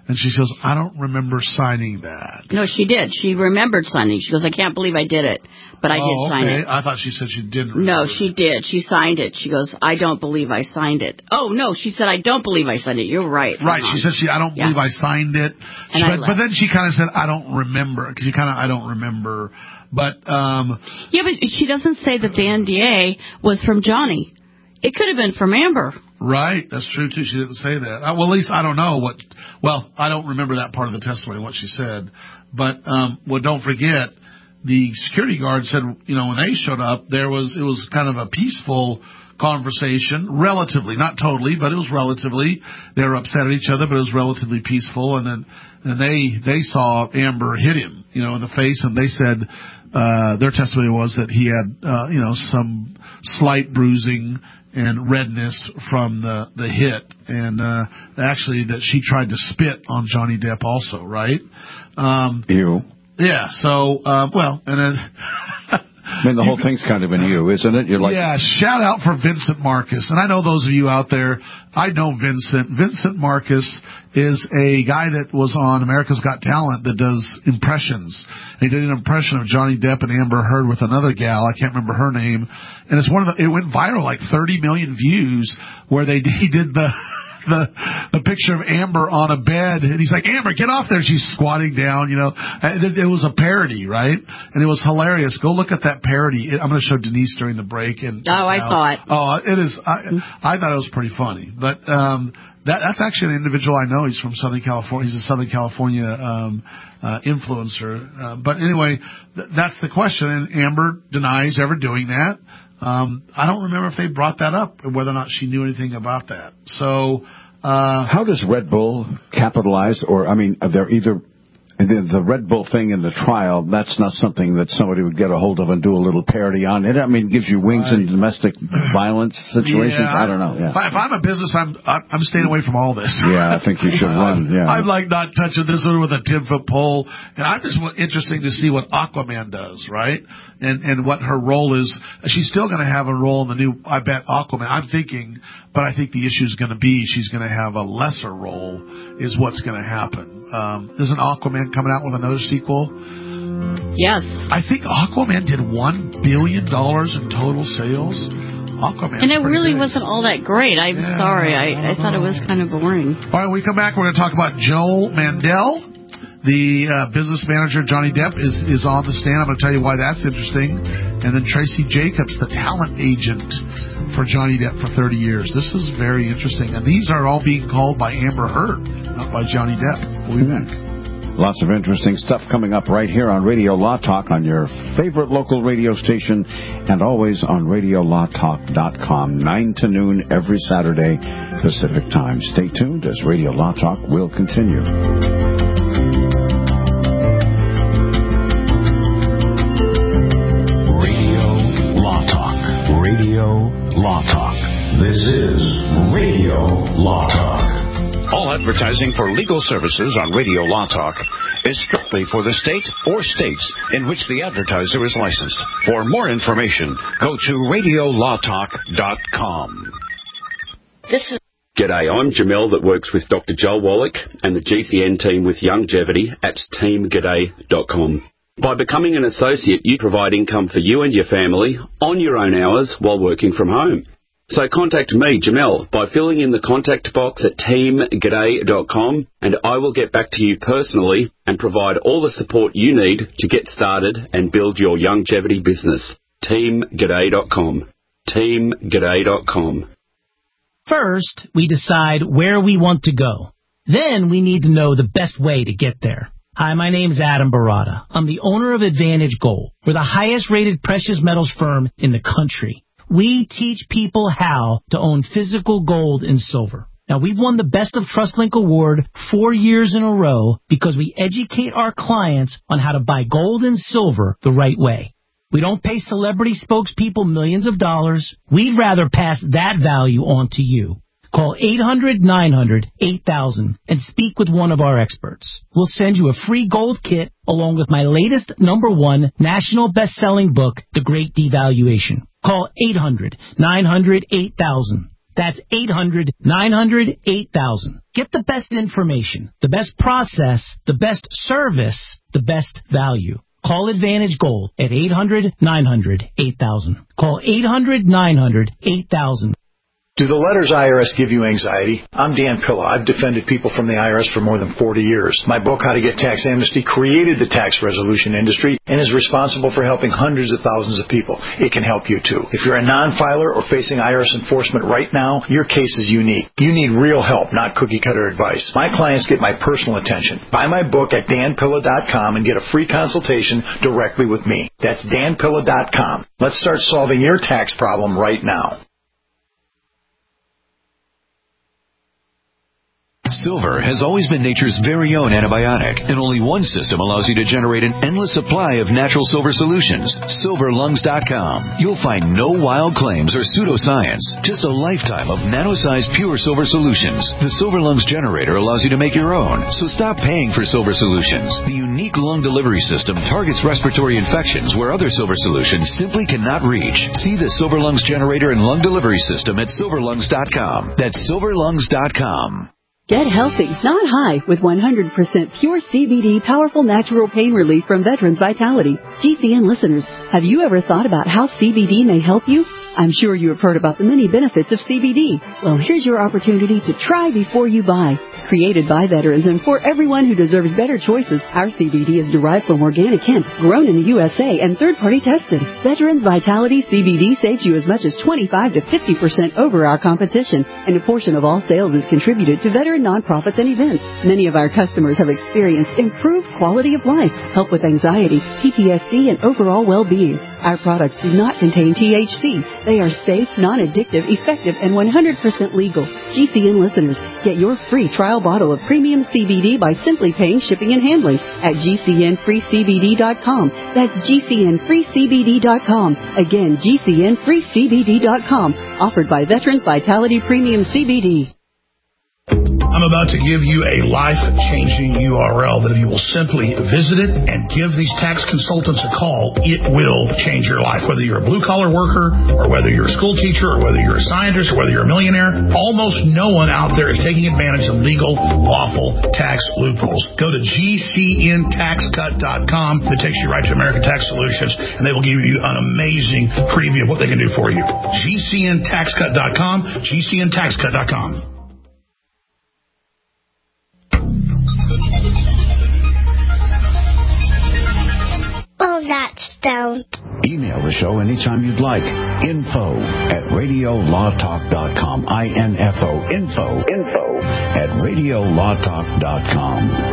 And she says, I don't remember signing that. No, she did. She remembered signing. She goes, I can't believe I did it, but I did sign it. I thought she said she didn't remember. No, she did. She signed it. She goes, I don't believe I signed it. Oh, no, she said, I don't believe I signed it. You're right. Right, she said, I don't believe I signed it. But then she kind of said, I don't remember, because I don't remember. But, yeah, but she doesn't say that the NDA was from Johnny. It could have been from Amber. Right, that's true, too. She didn't say that. Well, at least I don't know I don't remember that part of the testimony, what she said. But, don't forget, the security guard said, when they showed up, it was kind of a peaceful conversation, relatively, not totally, but it was relatively. They were upset at each other, but it was relatively peaceful. And then they saw Amber hit him, in the face, and they said, their testimony was that he had, some slight bruising and redness from the hit, and actually that she tried to spit on Johnny Depp also, right? Ew. Yeah, so, and then... I mean, the whole thing's kind of an you, isn't it? Yeah, shout out for Vincent Marcus. And I know those of you out there, I know Vincent. Vincent Marcus is a guy that was on America's Got Talent that does impressions. And he did an impression of Johnny Depp and Amber Heard with another gal. I can't remember her name. And it went viral, like 30 million views, where he did the picture of Amber on a bed, and he's like, Amber, get off there. She's squatting down, It was a parody, right? And it was hilarious. Go look at that parody. I'm going to show Denise during the break. I saw it. Oh, it is. I thought it was pretty funny. But that's actually an individual I know. He's from Southern California. He's a Southern California influencer. But anyway, that's the question. And Amber denies ever doing that. I don't remember if they brought that up or whether or not she knew anything about that. So, how does Red Bull capitalize? They're either the Red Bull thing in the trial. That's not something that somebody would get a hold of and do a little parody on. It gives you wings in domestic violence situations. Yeah, I don't know. Yeah. If I'm a business, I'm staying away from all this. Yeah, I think you should run. Yeah. I'm like not touching this one with a 10-foot pole. And I'm just interesting to see what Aquaman does, right? And what her role is. She's still going to have a role in the new, I bet, Aquaman. I'm thinking, but I think the issue is going to be she's going to have a lesser role is what's going to happen. Isn't Aquaman coming out with another sequel? Yes. I think Aquaman did $1 billion in total sales. Aquaman. And it really wasn't all that great. I'm sorry. I thought it was kind of boring. All right, when we come back, we're going to talk about Joel Mandel. The business manager, Johnny Depp, is on the stand. I'm going to tell you why that's interesting. And then Tracy Jacobs, the talent agent for Johnny Depp for 30 years. This is very interesting. And these are all being called by Amber Heard, not by Johnny Depp. We'll be back. Lots of interesting stuff coming up right here on Radio Law Talk on your favorite local radio station and always on RadioLawTalk.com, 9 to noon every Saturday Pacific time. Stay tuned as Radio Law Talk will continue. Law Talk. This is Radio Law Talk. All advertising for legal services on Radio Law Talk is strictly for the state or states in which the advertiser is licensed. For more information, go to RadioLawTalk.com. G'day, I'm Jamel that works with Dr. Joel Wallach and the GCN team with Longevity at teamg'day.com. By becoming an associate, you provide income for you and your family on your own hours while working from home. So contact me, Jamel, by filling in the contact box at teamg'day.com, and I will get back to you personally and provide all the support you need to get started and build your longevity business. teamg'day.com. teamg'day.com. First, we decide where we want to go. Then we need to know the best way to get there. Hi, my name's Adam Barada. I'm the owner of Advantage Gold. We're the highest-rated precious metals firm in the country. We teach people how to own physical gold and silver. Now, we've won the Best of TrustLink Award 4 years in a row because we educate our clients on how to buy gold and silver the right way. We don't pay celebrity spokespeople millions of dollars. We'd rather pass that value on to you. Call 800-900-8000 and speak with one of our experts. We'll send you a free gold kit along with my latest #1 national best-selling book, The Great Devaluation. Call 800-900-8000. That's 800-900-8000. Get the best information, the best process, the best service, the best value. Call Advantage Gold at 800-900-8000. Call 800-900-8000. Do the letters IRS give you anxiety? I'm Dan Pilla. I've defended people from the IRS for more than 40 years. My book, How to Get Tax Amnesty, created the tax resolution industry and is responsible for helping hundreds of thousands of people. It can help you too. If you're a non-filer or facing IRS enforcement right now, your case is unique. You need real help, not cookie-cutter advice. My clients get my personal attention. Buy my book at danpilla.com and get a free consultation directly with me. That's danpilla.com. Let's start solving your tax problem right now. Silver has always been nature's very own antibiotic, and only one system allows you to generate an endless supply of natural silver solutions. SilverLungs.com. You'll find no wild claims or pseudoscience, just a lifetime of nano-sized pure silver solutions. The Silver Lungs generator allows you to make your own, so stop paying for silver solutions. The unique lung delivery system targets respiratory infections where other silver solutions simply cannot reach. See the Silver Lungs generator and lung delivery system at SilverLungs.com. That's SilverLungs.com. Get healthy, not high, with 100% pure CBD powerful natural pain relief from Veterans Vitality. GCN listeners, have you ever thought about how CBD may help you? I'm sure you have heard about the many benefits of CBD. Well, here's your opportunity to try before you buy. Created by veterans and for everyone who deserves better choices, our CBD is derived from organic hemp, grown in the USA, and third-party tested. Veterans Vitality CBD saves you as much as 25 to 50% over our competition, and a portion of all sales is contributed to veteran nonprofits and events. Many of our customers have experienced improved quality of life, help with anxiety, PTSD, and overall well-being. Our products do not contain THC. They are safe, non-addictive, effective, and 100% legal. GCN listeners, get your free trial bottle of premium CBD by simply paying shipping and handling at GCNFreeCBD.com. That's GCNFreeCBD.com. Again, GCNFreeCBD.com. Offered by Veterans Vitality Premium CBD. I'm about to give you a life-changing URL that if you will simply visit it and give these tax consultants a call, it will change your life. Whether you're a blue-collar worker or whether you're a school teacher or whether you're a scientist or whether you're a millionaire, almost no one out there is taking advantage of legal, lawful tax loopholes. Go to GCNTaxCut.com. It takes you right to American Tax Solutions, and they will give you an amazing preview of what they can do for you. GCNTaxCut.com, GCNTaxCut.com. Oh, that's stoned. Email the show anytime you'd like. info@radiolawtalk.com. INFO. Info at radiolawtalk.com.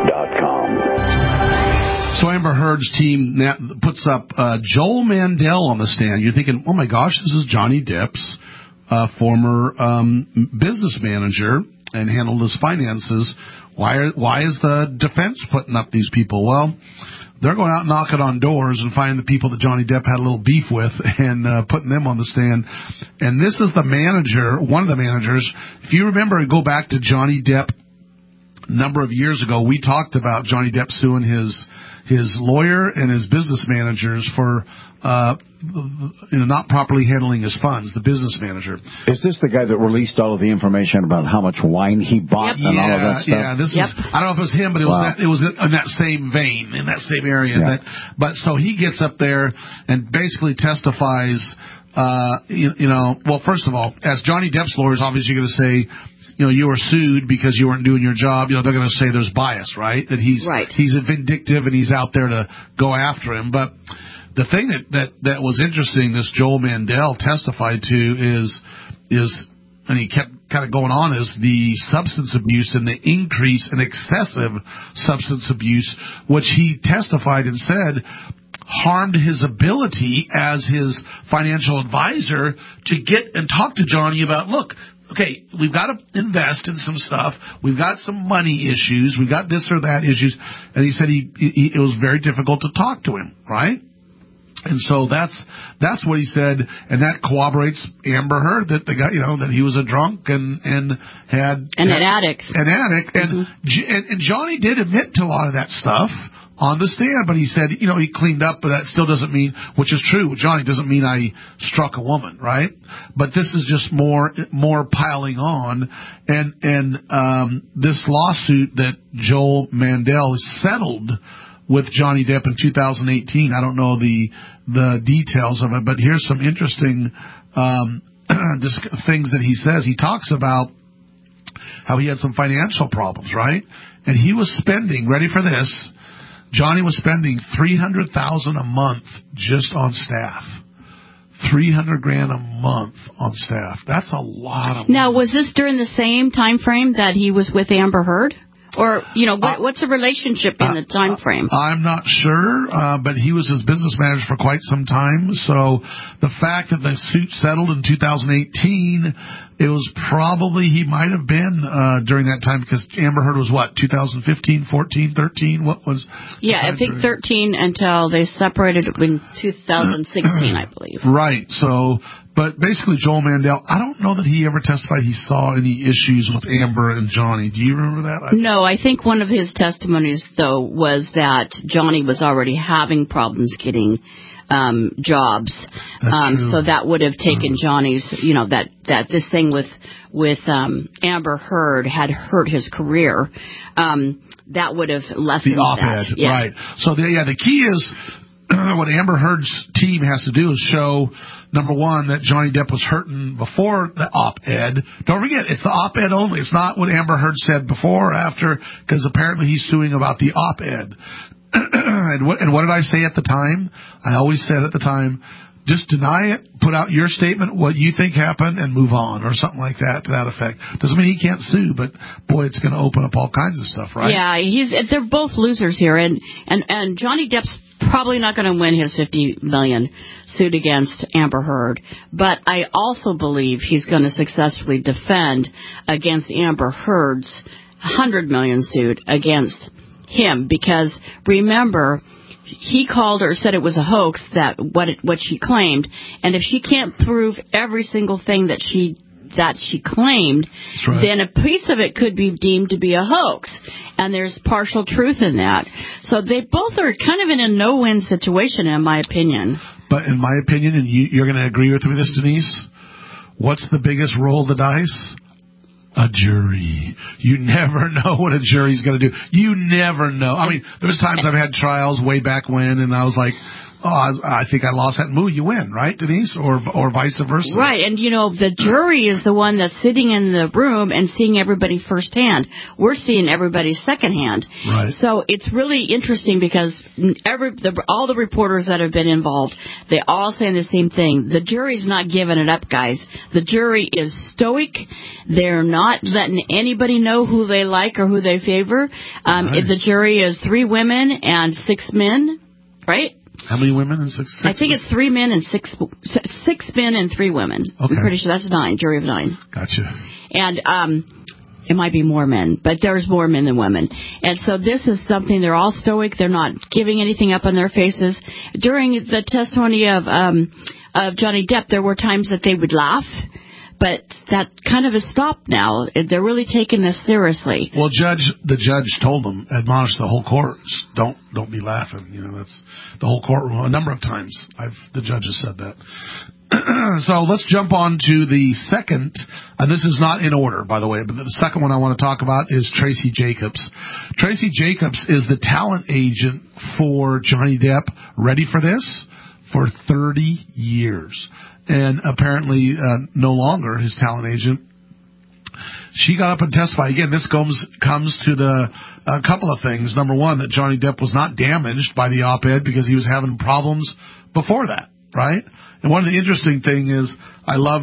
So Amber Heard's team puts up Joel Mandel on the stand. You're thinking, oh my gosh, this is Johnny Depp's former business manager and handled his finances. Why is the defense putting up these people? Well, they're going out knocking on doors and finding the people that Johnny Depp had a little beef with and putting them on the stand. And this is the manager, one of the managers. If you remember, go back to Johnny Depp a number of years ago, we talked about Johnny Depp suing his lawyer and his business managers for not properly handling his funds, the business manager. Is this the guy that released all of the information about how much wine he bought and all of that stuff? Yeah, this is, I don't know if it was him, but it was in that same vein, in that same area. Yeah. But so he gets up there and basically testifies, well, first of all, as Johnny Depp's lawyers, obviously you're going to say, you were sued because you weren't doing your job. They're going to say there's bias, right? That he's vindictive and he's out there to go after him. But the thing that was interesting, this Joel Mandel testified to is, and he kept kind of going on, is the substance abuse and the increase in excessive substance abuse, which he testified and said harmed his ability as his financial advisor to get and talk to Johnny about, look, okay, we've got to invest in some stuff. We've got some money issues. We've got this or that issues. And he said it was very difficult to talk to him, right? And so that's what he said, and that corroborates Amber Heard that the guy, that he was a drunk and had an addict. And Johnny did admit to a lot of that stuff on the stand, but he said, he cleaned up, but that still doesn't mean, which is true, Johnny, doesn't mean I struck a woman, right? But this is just more piling on, and this lawsuit that Joel Mandel settled with Johnny Depp in 2018. I don't know the details of it, but here's some interesting things that he says. He talks about how he had some financial problems, right? And he was spending, ready for this, Johnny was spending $300,000 a month just on staff. $300,000 a month on staff. That's a lot of money. Now, was this during the same time frame that he was with Amber Heard? Or, what's the relationship in the time frame? I'm not sure, but he was his business manager for quite some time. So the fact that the suit settled in 2018, it was probably, he might have been during that time, because Amber Heard was what, 2015, 14, 13? What was? Yeah, I think 13 until they separated in 2016, I believe. Right. So, but basically Joel Mandel, I don't know that he ever testified he saw any issues with Amber and Johnny. Do you remember that? No, I think one of his testimonies, though, was that Johnny was already having problems getting jobs. So that would have taken Johnny's, that this thing with Amber Heard had hurt his career. That would have lessened the op-ed, that. Yeah. Right. So the key is what Amber Heard's team has to do is show, number one, that Johnny Depp was hurting before the op-ed. Don't forget, it's the op-ed only. It's not what Amber Heard said before or after, because apparently he's suing about the op-ed. And what did I say at the time? I always said at the time, just deny it, put out your statement, what you think happened, and move on, or something like that, to that effect. Doesn't mean he can't sue, but boy, it's going to open up all kinds of stuff, right? Yeah, they're both losers here, and Johnny Depp's probably not going to win his $50 million suit against Amber Heard, but I also believe he's going to successfully defend against Amber Heard's $100 million suit against him, because remember, he called her, said it was a hoax, that what she claimed, and if she can't prove every single thing that she claimed, right, then a piece of it could be deemed to be a hoax, and there's partial truth in that. So they both are kind of in a no-win situation, in my opinion. But in my opinion, and you're going to agree with me this, Denise, what's the biggest roll of the dice? A jury. You never know what a jury's going to do. You never know. I mean, there was times I've had trials way back when, and I was like, I think I lost that. You win, right, Denise? Or vice versa. Right, and the jury is the one that's sitting in the room and seeing everybody firsthand. We're seeing everybody secondhand. Right. So it's really interesting because all the reporters that have been involved, they all say the same thing. The jury's not giving it up, guys. The jury is stoic. They're not letting anybody know who they like or who they favor. Right. The jury is 3 women and 6 men, right? How many women and 6? I think it's 3 men and 6 men and 3 women. Okay. I'm pretty sure that's 9. Jury of 9. Gotcha. And it might be more men, but there's more men than women. And so this is something, they're all stoic. They're not giving anything up on their faces. During the testimony of Johnny Depp, there were times that they would laugh. But that kind of has stopped now. They're really taking this seriously. Well, the judge told them, admonished the whole court, don't be laughing. That's the whole courtroom. A number of times the judge has said that. So let's jump on to the second, and this is not in order, by the way, but the second one I want to talk about is Tracy Jacobs. Tracy Jacobs is the talent agent for Johnny Depp. Ready for this? For 30 years. And apparently no longer his talent agent. She got up and testified. Again, this comes to a couple of things. Number one, that Johnny Depp was not damaged by the op-ed because he was having problems before that, right? And one of the interesting things is, I love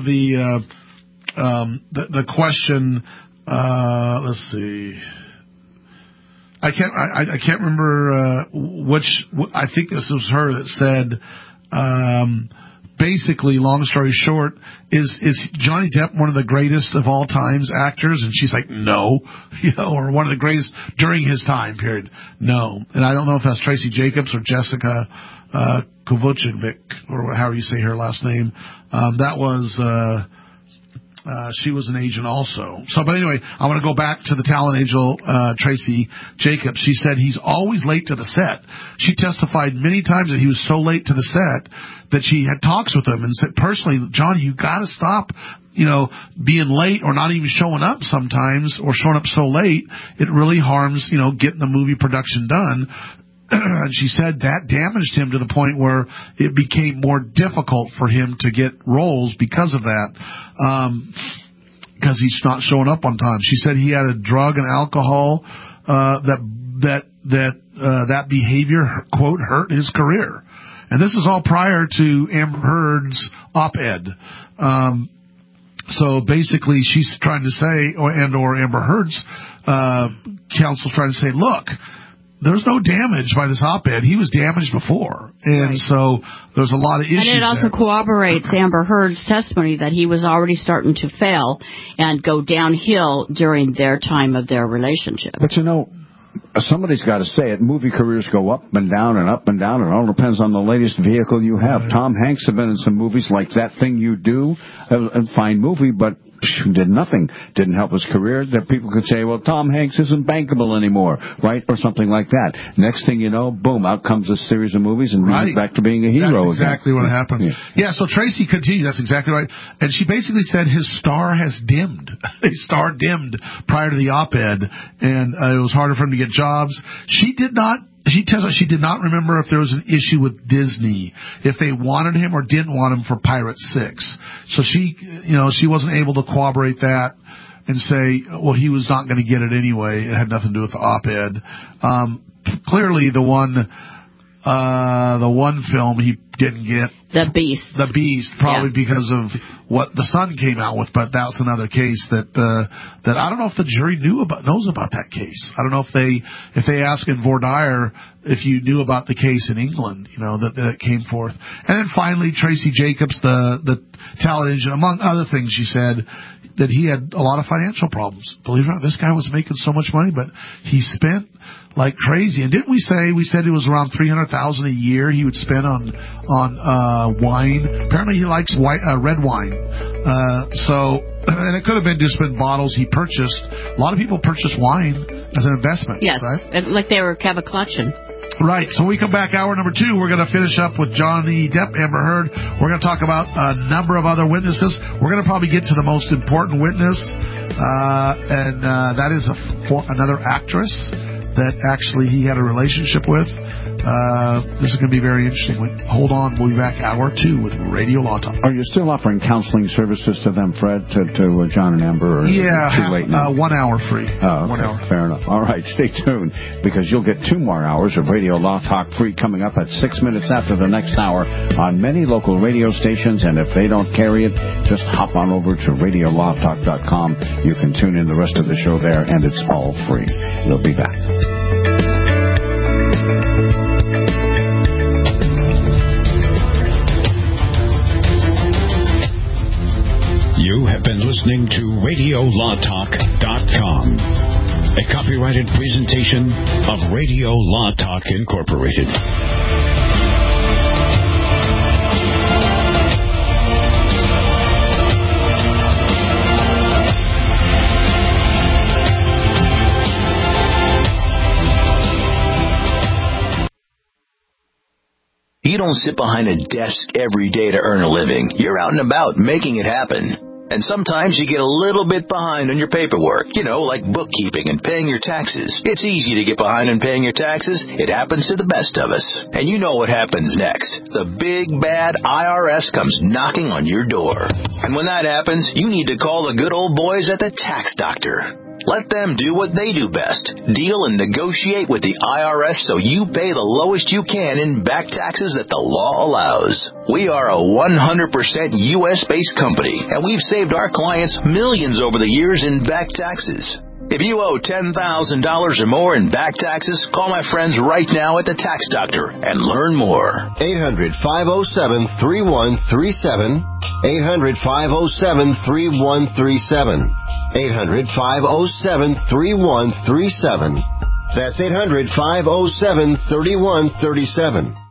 the question. Let's see. I can't remember which. I think this was her that said. Basically, long story short, is Johnny Depp one of the greatest of all times actors? And she's like, no, or one of the greatest during his time period. No. And I don't know if that's Tracy Jacobs or Jessica Kovacevic, or however you say her last name. That was She was an agent also. So, but anyway, I want to go back to the talent angel, Tracy Jacobs. She said he's always late to the set. She testified many times that he was so late to the set that she had talks with him and said, personally, John, you got to stop, being late or not even showing up sometimes, or showing up so late. It really harms, getting the movie production done. And she said that damaged him to the point where it became more difficult for him to get roles because of that, because he's not showing up on time. She said he had a drug and alcohol that behavior, quote, hurt his career. And this is all prior to Amber Heard's op-ed. So basically, she's trying to say, or Amber Heard's counsel's trying to say, look, there's no damage by this op-ed. He was damaged before. And so there's a lot of issues. And it also corroborates Amber Heard's testimony that he was already starting to fail and go downhill during their time of their relationship. But somebody's got to say it. Movie careers go up and down and up and down. It all depends on the latest vehicle you have. Tom Hanks have been in some movies like That Thing You Do, a fine movie, but did nothing. Didn't help his career. That people could say, well, Tom Hanks isn't bankable anymore, right? Or something like that. Next thing you know, boom, out comes a series of movies and he's back to being a hero. That's exactly what happens. Yeah, so Tracy continued. That's exactly right. And she basically said his star has dimmed. His star dimmed prior to the op-ed, and it was harder for him to get jobs. She tells us she did not remember if there was an issue with Disney, if they wanted him or didn't want him for Pirate 6. So she wasn't able to corroborate that and say, well, he was not going to get it anyway. It had nothing to do with the op-ed. Clearly, the one film he didn't get, The Beast, probably because of what The Sun came out with. But that's another case that I don't know if the jury knows about that case. I don't know if they ask in voir dire if you knew about the case in England, that came forth. And then finally, Tracy Jacobs, the talent agent, among other things, she said that he had a lot of financial problems. Believe it or not, this guy was making so much money, but he spent like crazy. And didn't we said it was around $300,000 a year he would spend on wine. Apparently he likes red wine. And it could have just been bottles he purchased. A lot of people purchase wine as an investment. Yes, right? Like they were have a collection. Right. So when we come back, hour number 2, we're going to finish up with Johnny Depp, Amber Heard. We're going to talk about a number of other witnesses. We're going to probably get to the most important witness, and that is another actress that actually he had a relationship with. This is going to be very interesting. Hold on. We'll be back hour 2 with Radio Law Talk. Are you still offering counseling services to them, Fred, to John and Amber? Or yeah. Too late now? 1 hour free. Oh, okay. 1 hour. Fair enough. All right. Stay tuned, because you'll get 2 more hours of Radio Law Talk free coming up at 6 minutes after the next hour on many local radio stations. And if they don't carry it, just hop on over to RadioLawTalk.com. You can tune in the rest of the show there, and it's all free. We'll be back. You have been listening to RadioLawTalk.com, a copyrighted presentation of Radio Law Talk Incorporated. You don't sit behind a desk every day to earn a living. You're out and about making it happen. And sometimes you get a little bit behind on your paperwork, like bookkeeping and paying your taxes. It's easy to get behind on paying your taxes. It happens to the best of us. And you know what happens next. The big, bad IRS comes knocking on your door. And when that happens, you need to call the good old boys at the Tax Doctor. Let them do what they do best. Deal and negotiate with the IRS so you pay the lowest you can in back taxes that the law allows. We are a 100% U.S.-based company, and we've saved our clients millions over the years in back taxes. If you owe $10,000 or more in back taxes, call my friends right now at the Tax Doctor and learn more. 800-507-3137. 800-507-3137. 800-507-3137. That's 800-507-3137.